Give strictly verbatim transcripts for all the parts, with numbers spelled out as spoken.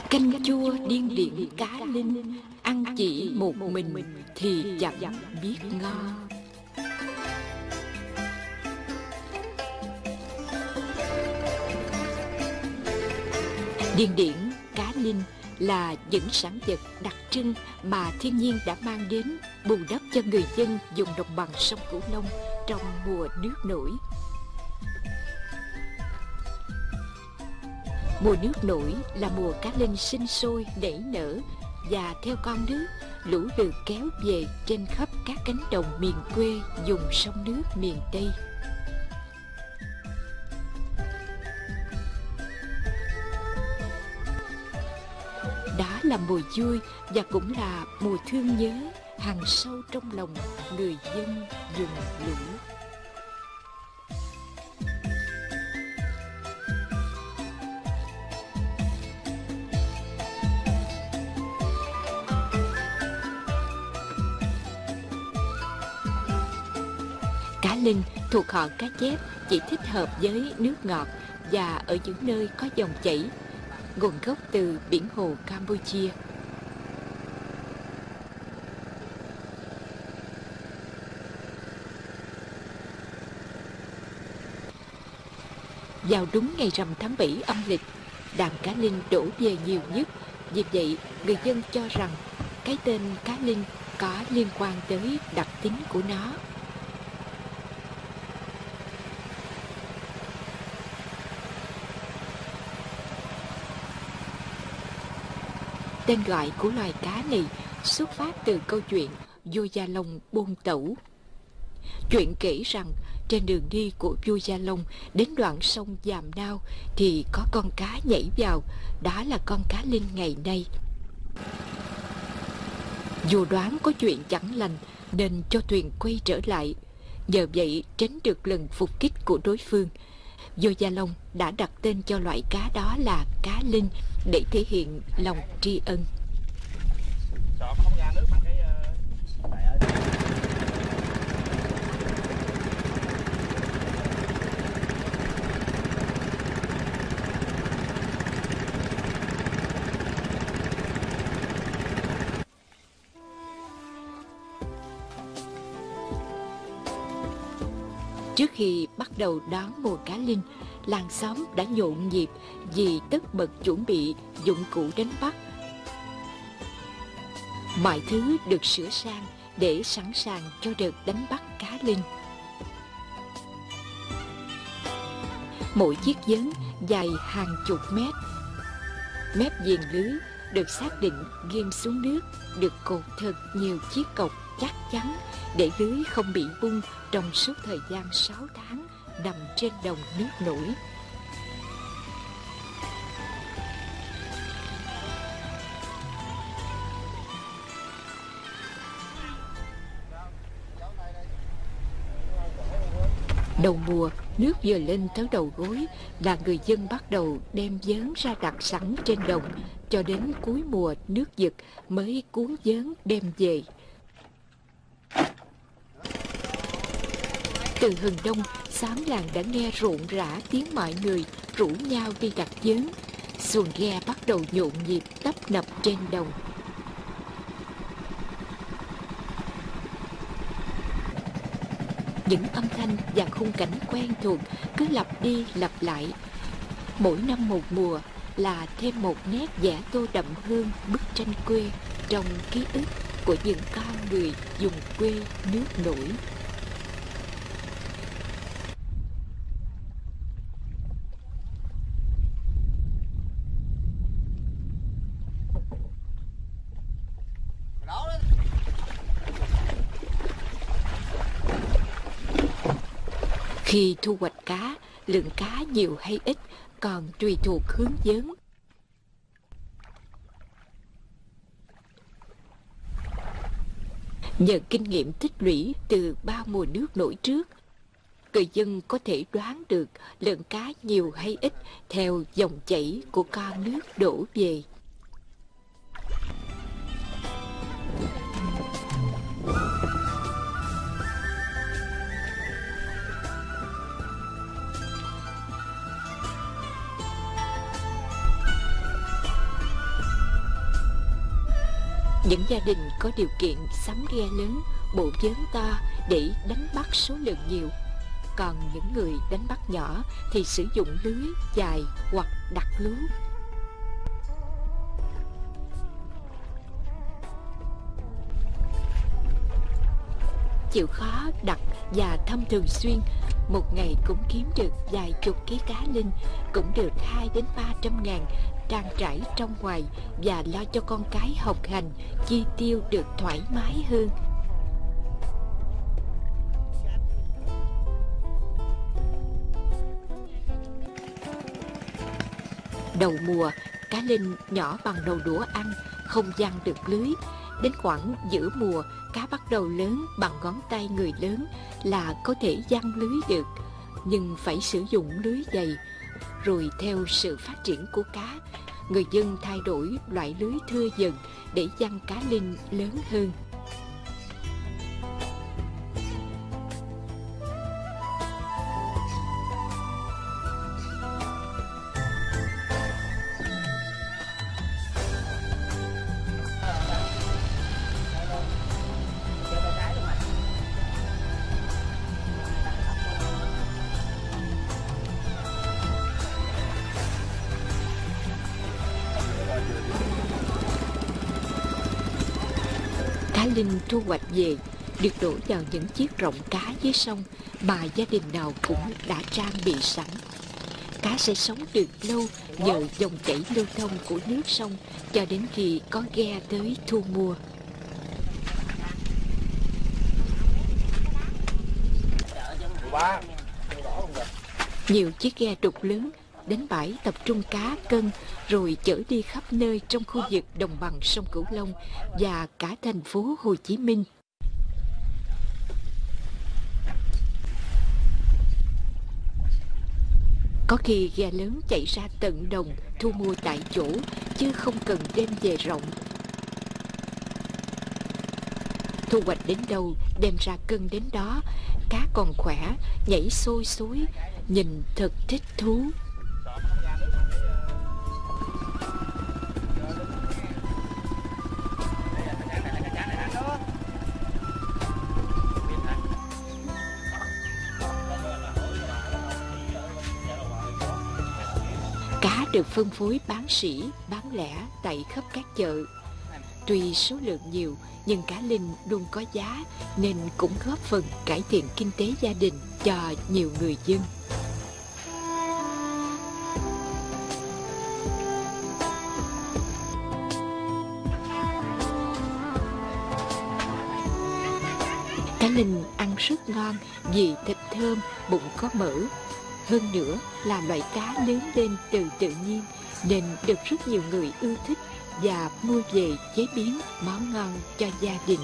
Canh chua điên điển cá linh, ăn chỉ một mình thì chẳng biết ngon. Điên điển cá linh là những sản vật đặc trưng mà thiên nhiên đã mang đến bù đắp cho người dân vùng đồng bằng sông Cửu Long trong mùa nước nổi. Mùa nước nổi là mùa cá linh sinh sôi nảy nở, và theo con nước, lũ được kéo về trên khắp các cánh đồng miền quê vùng sông nước miền Tây. Đó là mùa vui và cũng là mùa thương nhớ hằn sâu trong lòng người dân vùng lũ. Cá linh thuộc họ cá chép, chỉ thích hợp với nước ngọt và ở những nơi có dòng chảy, nguồn gốc từ biển hồ Campuchia. Vào đúng ngày rằm tháng bảy âm lịch, đàn cá linh đổ về nhiều nhất. Vì vậy, người dân cho rằng cái tên cá linh có liên quan tới đặc tính của nó. Tên gọi của loài cá này xuất phát từ câu chuyện vua Gia Long buôn tẩu. Chuyện kể rằng trên đường đi của vua Gia Long đến đoạn sông Giàm Nao thì có con cá nhảy vào, đó là con cá linh ngày nay. Vua đoán có chuyện chẳng lành nên cho thuyền quay trở lại, nhờ vậy tránh được lần phục kích của đối phương. Vua Gia Long đã đặt tên cho loại cá đó là cá linh để thể hiện lòng tri ân. Trước khi bắt đầu đón mùa cá linh, làng xóm đã nhộn nhịp vì tất bật chuẩn bị dụng cụ đánh bắt. Mọi thứ được sửa sang để sẵn sàng cho đợt đánh bắt cá linh. Mỗi chiếc giớn dài hàng chục mét. Mép viền lưới được xác định ghim xuống nước, được cột thật nhiều chiếc cọc chắc chắn để lưới không bị bung trong suốt thời gian sáu tháng nằm trên đồng nước nổi. Đầu mùa, nước vừa lên tới đầu gối là người dân bắt đầu đem vớn ra đặt sẵn trên đồng, cho đến cuối mùa nước giật mới cuốn vớn đem về. Từ hừng đông, xóm làng đã nghe rộn rã tiếng mọi người rủ nhau đi đặt vớn. Xuồng ghe bắt đầu nhộn nhịp tấp nập trên đồng. Những âm thanh và khung cảnh quen thuộc cứ lặp đi lặp lại. Mỗi năm một mùa là thêm một nét vẽ tô đậm hơn bức tranh quê trong ký ức của những con người vùng quê nước nổi. Khi thu hoạch cá, lượng cá nhiều hay ít còn tùy thuộc hướng vớn. Nhờ kinh nghiệm tích lũy từ ba mùa nước nổi trước, người dân có thể đoán được lượng cá nhiều hay ít theo dòng chảy của con nước đổ về. Những gia đình có điều kiện sắm ghe lớn, bộ vớn to để đánh bắt số lượng nhiều. Còn những người đánh bắt nhỏ thì sử dụng lưới dài hoặc đặt lú. Chịu khó đặt và thăm thường xuyên, một ngày cũng kiếm được vài chục ký cá linh, cũng được hai đến ba trăm ngàn, trang trải trong ngoài và lo cho con cái học hành, chi tiêu được thoải mái hơn. Đầu mùa, cá linh nhỏ bằng đầu đũa ăn, không giăng được lưới. Đến khoảng giữa mùa, cá bắt đầu lớn bằng ngón tay người lớn là có thể giăng lưới được, nhưng phải sử dụng lưới dày. Rồi theo sự phát triển của cá, người dân thay đổi loại lưới thưa dần để giăng cá linh lớn hơn. Cá linh thu hoạch về được đổ vào những chiếc rộng cá dưới sông mà gia đình nào cũng đã trang bị sẵn. Cá sẽ sống được lâu nhờ dòng chảy lưu thông của nước sông cho đến khi có ghe tới thu mua. Nhiều chiếc ghe đục lớn đến bãi tập trung cá cân rồi chở đi khắp nơi trong khu vực đồng bằng sông Cửu Long và cả thành phố Hồ Chí Minh. Có khi ghe lớn chạy ra tận đồng thu mua tại chỗ chứ không cần đem về rộng. Thu hoạch đến đâu đem ra cân đến đó, cá còn khỏe, nhảy sôi suối, nhìn thật thích thú. Cá được phân phối bán sỉ, bán lẻ tại khắp các chợ. Tuy số lượng nhiều, nhưng cá linh luôn có giá nên cũng góp phần cải thiện kinh tế gia đình cho nhiều người dân. Cá linh ăn rất ngon vì thịt thơm, bụng có mỡ. Hơn nữa là loại cá lớn lên từ tự nhiên nên được rất nhiều người ưa thích và mua về chế biến món ngon cho gia đình.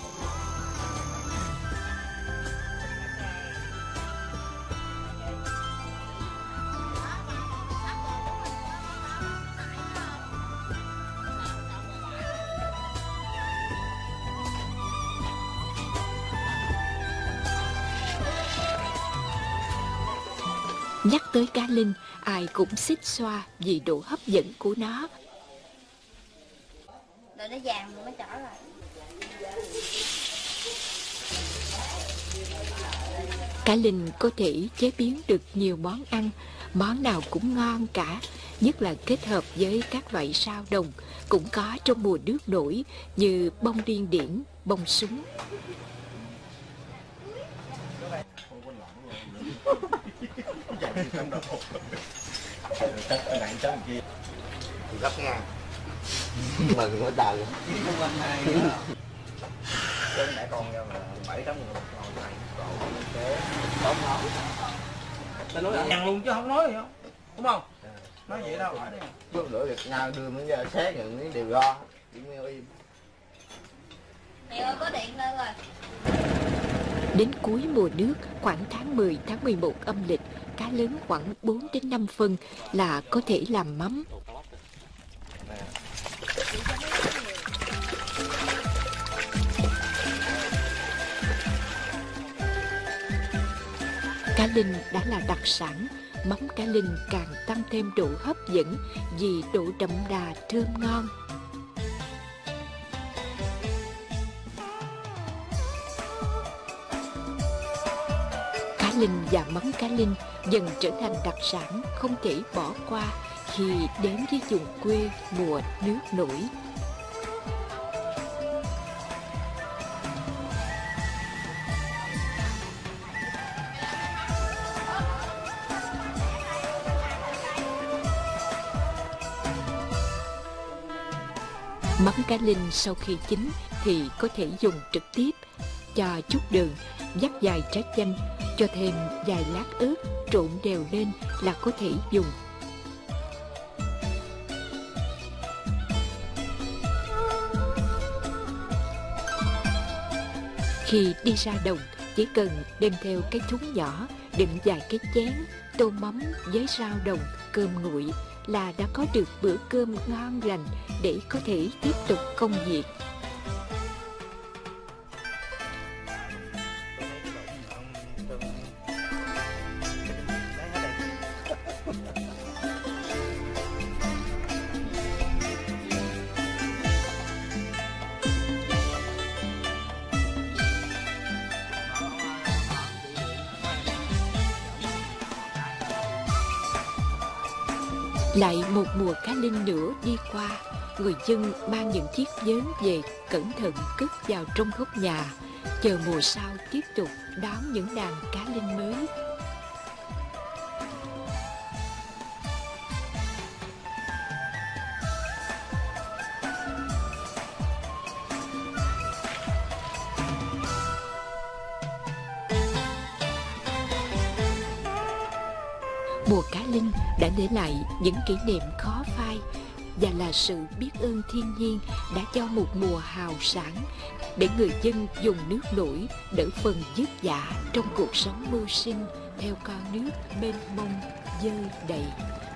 Nhắc tới cá linh, ai cũng xích xoa vì độ hấp dẫn của nó. Rồi nó vàng nó trở lại. Cá linh có thể chế biến được nhiều món ăn, món nào cũng ngon cả, nhất là kết hợp với các loại sao đồng cũng có trong mùa nước nổi như bông điên điển, bông súng. Gấp nha. Mừng quá trời. Trên mẹ con ra mà bảy tám người một ngày còn kế tốt lắm. Ta nói nhằn luôn chứ không nói gì không? Đúng không? Nói vậy đâu phải đi. Bước lưỡi được nhau đưa miếng ra xét những miếng đều ro, chỉ meo im. Mẹ ơi có điện lên rồi. Đến cuối mùa nước, khoảng tháng mười, tháng mười một âm lịch, cá lớn khoảng bốn đến năm phân là có thể làm mắm. Cá linh đã là đặc sản, mắm cá linh càng tăng thêm độ hấp dẫn vì độ đậm đà thơm ngon. linh và mắm cá linh dần trở thành đặc sản không thể bỏ qua khi đến với vùng quê mùa nước nổi. Mắm cá linh sau khi chín thì có thể dùng trực tiếp, cho chút đường, vắt vài trái chanh, cho thêm vài lát ớt, trộn đều lên là có thể dùng. Khi đi ra đồng, chỉ cần đem theo cái thúng nhỏ đựng vài cái chén, tô mắm với rau đồng, cơm nguội là đã có được bữa cơm ngon lành để có thể tiếp tục công việc. Lại một mùa cá linh nữa đi qua, người dân mang những chiếc vớn về cẩn thận cất vào trong góc nhà, chờ mùa sau tiếp tục đón những đàn cá linh mới. Mùa cá linh đã để lại những kỷ niệm khó phai và là sự biết ơn thiên nhiên đã cho một mùa hào sản để người dân dùng nước nổi đỡ phần vất vả trong cuộc sống mưu sinh theo con nước mênh mông dơ đầy.